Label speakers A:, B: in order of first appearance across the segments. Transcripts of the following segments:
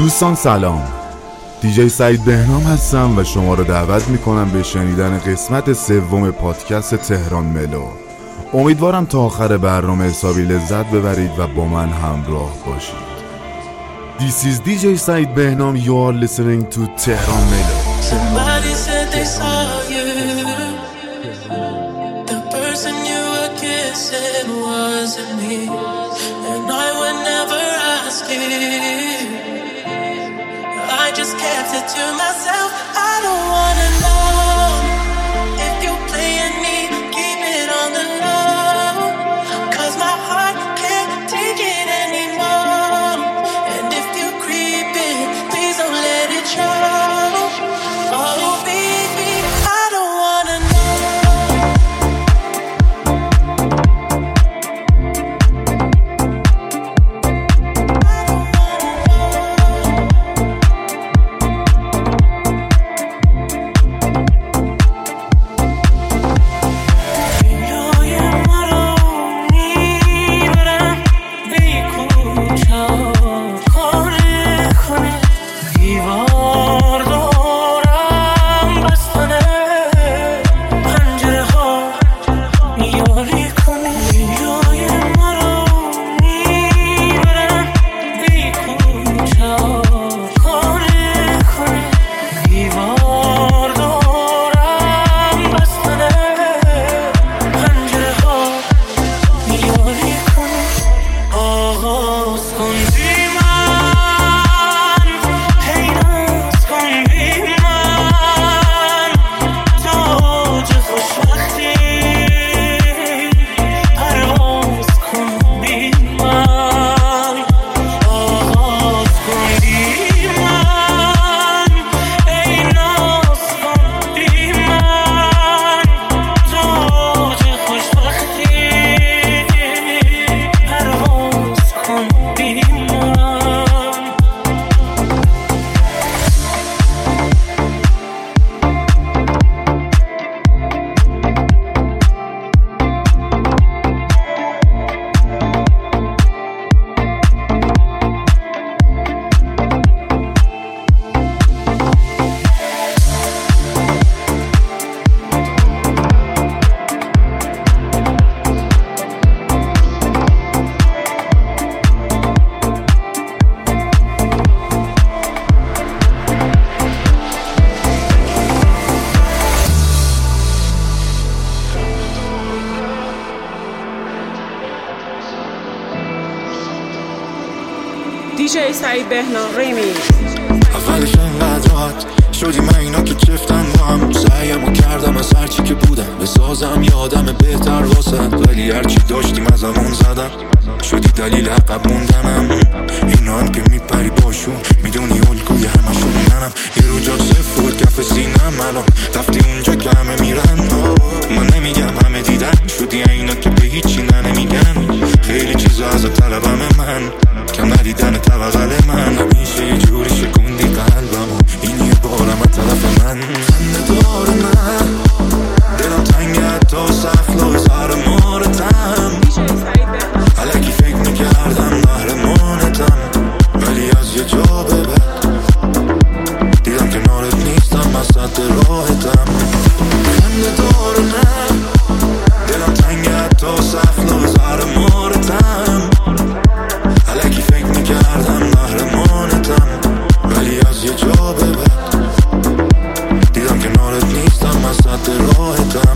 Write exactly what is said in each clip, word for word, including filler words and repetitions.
A: دوستان سلام، دیجی سعید بهنام هستم و شما رو دعوت میکنم به شنیدن قسمت سوم پادکست تهران ملو. امیدوارم تا آخر برنامه حسابی لذت ببرید و با من همراه باشید. This is دی جی Said Behnam. You are listening to Tehran Melo.
B: Somebody said they saw you. The person you were kissing wasn't me, and I would never ask you. I just kept it to myself. I don't wanna know if you're playing me. Keep it on the low, 'cause my heart can't take it anymore. And if you creep it, please don't let it show. Oh baby, I don't wanna know.
C: دیجی سعید بهنام ریمیکس.
D: اولش انقدر راحت شدی من اینا که چفتن با هم، سعیمو کردم از هرچی که بودم بسازم یادم بهتر واسد، ولی هرچی داشتیم از همون زدم شدی دلیل عقب موندنم. اینا هم که میپری باشون میدونی الگوی همشون منم، یه رو جا صفر بود کف سینم، الان رفتی اونجا که همه میرن. من نمیگم همه دیدن شدی اینا که به هیچی نمیگن، خیلی چیزا از طلبم من کم ندیدن توقل من، همیشه یه جوری شکوندی قلبمو این یه بارم از طرف من. خنده دار من دلم تنگه تا سخلا و سر مارتم، الکی فکر میکردم قهرمانتم، ولی از یه جا به بعد دیدم کنارت نیستم، وسط راحتم. خنده دار من دلم تنگه تا سخلا و سر مارتم، الکی فکر میکردم قهرمانتم، ولی از یه جا به بعد دیدم کنارت نیستم، وسط راحتم.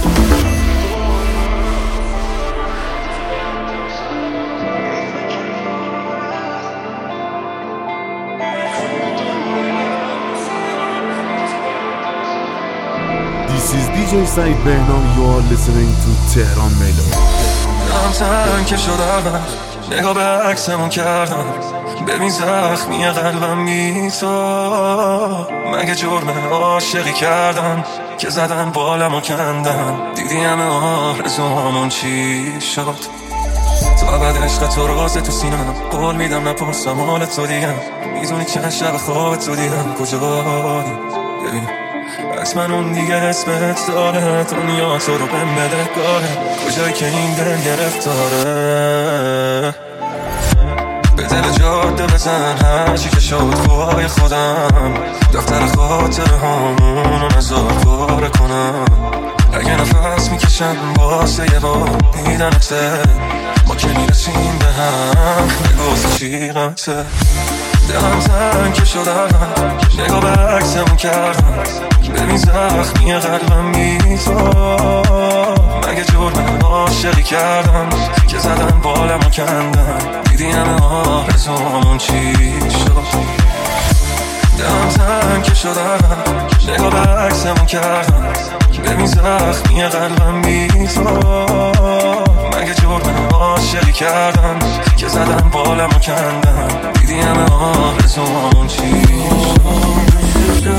A: This is دی جی Said Behnam. You are listening to Tehran Melo.
D: دلم تنگ که شد اول نگاه به عکسمون کردم، ببین زخمی قلبم بی تو، مگه جرم عاشقی کردم که زدن بالمو کندن، دیدی همه آرزوامون چی شد. تو ابد عشق تو روزه تو سینم، قول میدم نپرسم حال تو دیگم، میدونی چند شب خواب تو دیدم کجایی. ببین بس من اون دیگه اسمت داره، دنیا تو رو بهم بده کاره، کجایی که این دل گرفتاره. دل جاده بزن هرچی که شد پای خودم، دفتر خاطره هامونو نزار پاره کنم. اگه نفس میکشم واسه یه بار دیدنته، ما که میرسیم به هم بگوز چی غمته. دلم تنگ که شد الان نگاه به عکسمون کردم، ببین زخمی قلبم بی تو. مگه جرم عاشقی کردم که زدن بالمو کندن، دیدی همه آرزومون چی شد. دلم تنگ که شد الان نگاه به عکسمون کردم، ببین زخمی قلبم بی تو. مگه جرم عاشقی کردم که زدن بالمو کندن، دیدی همه آرزومون چی شد.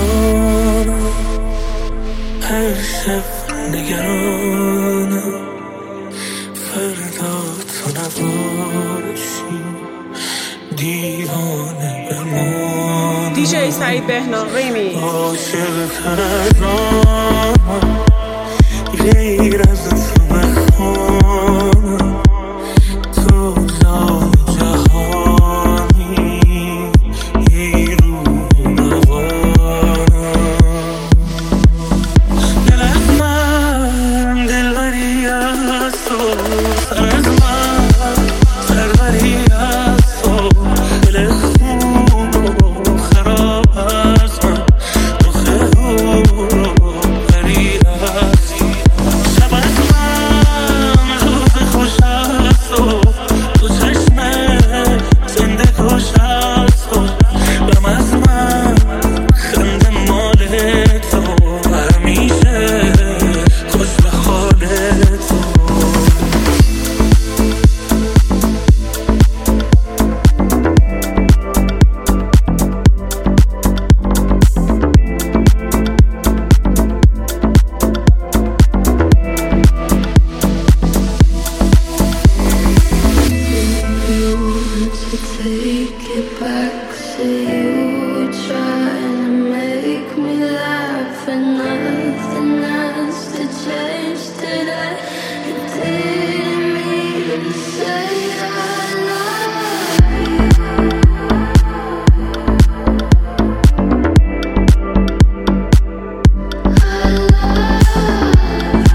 B: هر شب نگرانم فردا تو نباشی، دیوانه بمانم.
C: دیجی سعید بهنام ریمیکس.
B: عاشق تر از آنم غیر از تو بخوانم، تو جان جهانی ای روح روانم. دل از من دلبری از تو، سر از من سربری از تو. دل خوب و خراب از من، تو خوب و بری از شب از من، روز خوش از تو. تو چشمه زنده خوش از تو، غم از من خنده مال تو. همیشه خوش به حال تو.
E: Take it back, say you were trying to make me laugh, and nothing else to change today. You didn't mean to say I love you. I love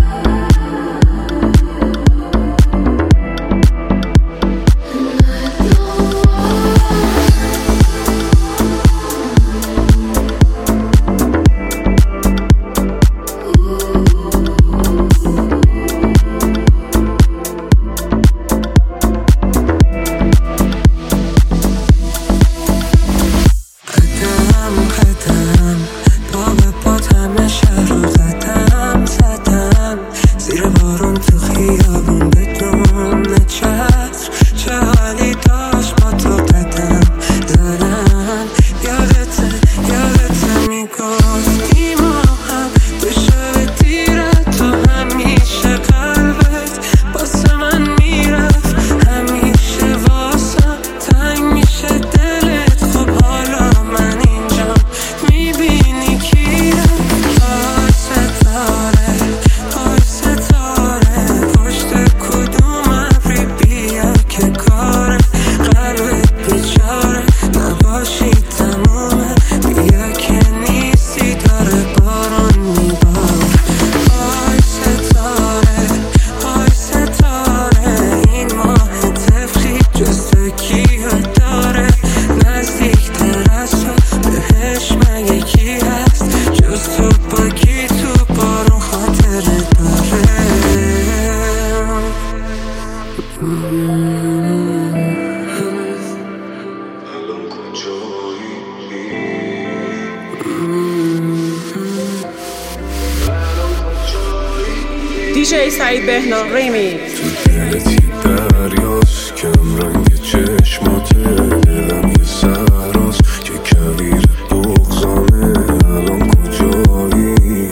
C: دیجی سعید بهنام ریمیکس.
B: تو دلت یه دریاست کم رنگ چشماته، دلم یه سراست که کویر بغضامه. الان کجایی؟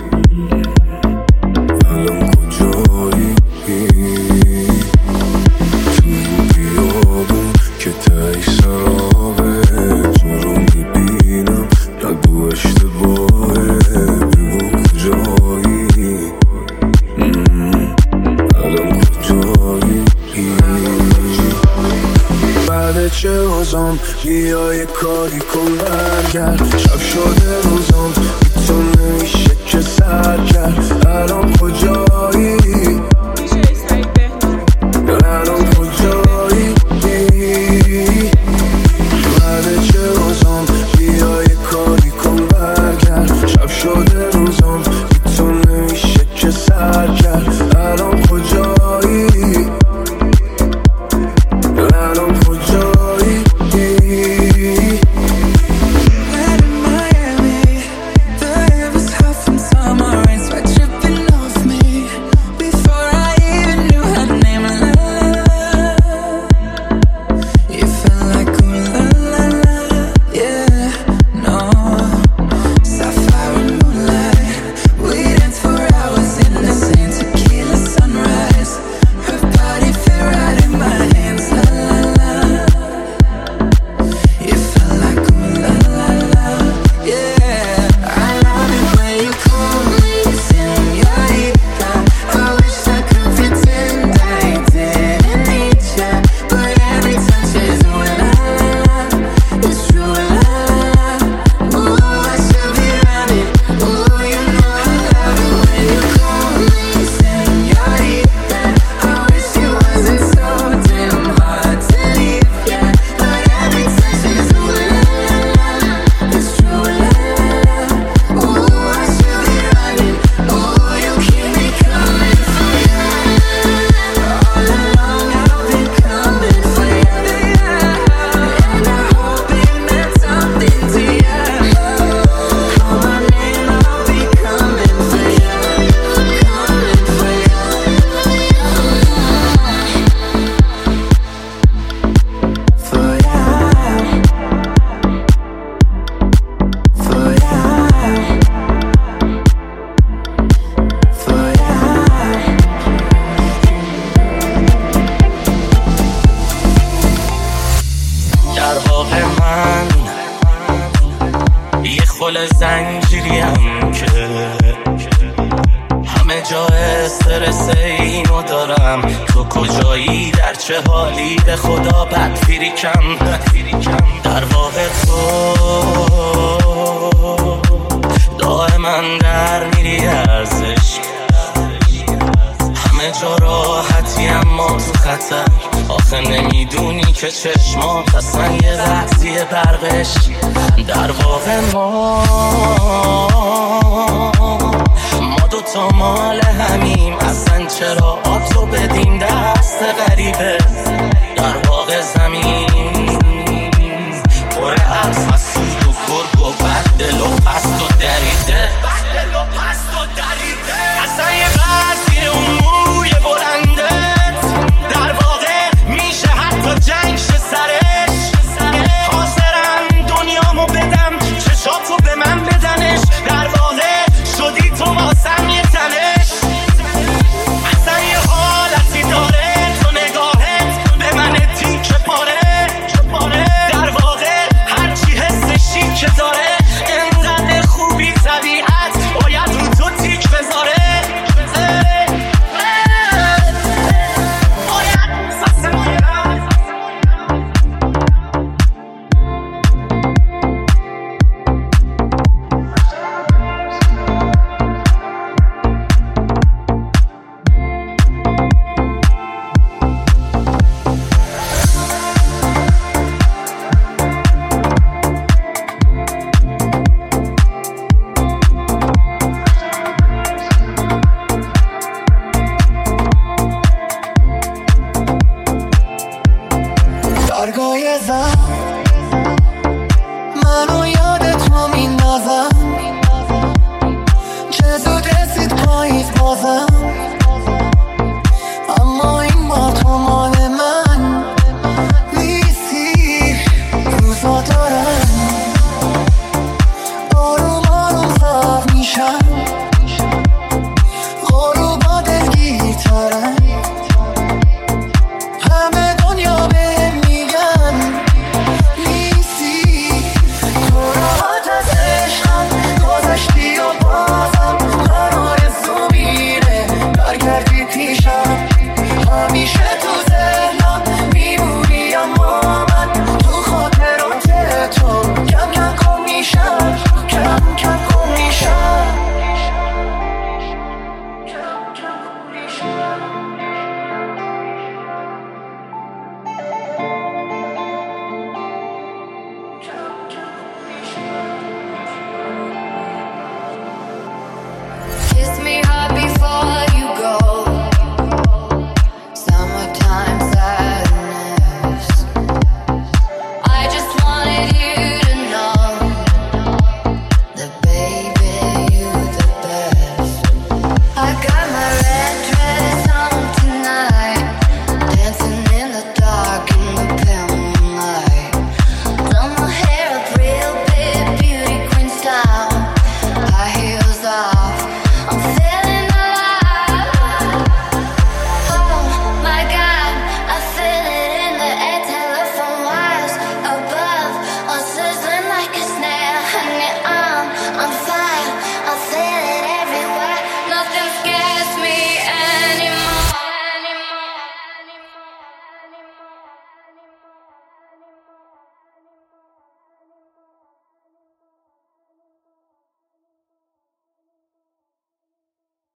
B: الان کجایی؟ تو این بیابون که تایی سرابه، تو رو میبینم نگو اشتباهه، بگو کجایی؟ الان کجایی؟
F: روزام بیا یه کاری کن برگرد شب شده روزام بی تو نمیشه که سر کرد الان کجایی الان کجایی بعد چه روزام بیا یه کاری کن برگرد شب شده روزام بی تو نمیشه که سر کرد الان کجایی الان کجایی
G: زنجیریم که همه جا استرس اینو دارم تو کجایی در چه حالی به خدا بد فیریکم در واقع تو دائما در میری ارزش همه جا راحتی اما تو خطر آخه نمیدونی که چشمات اصلا یه لحظی برقش در واقع ما ما دوتا مال همین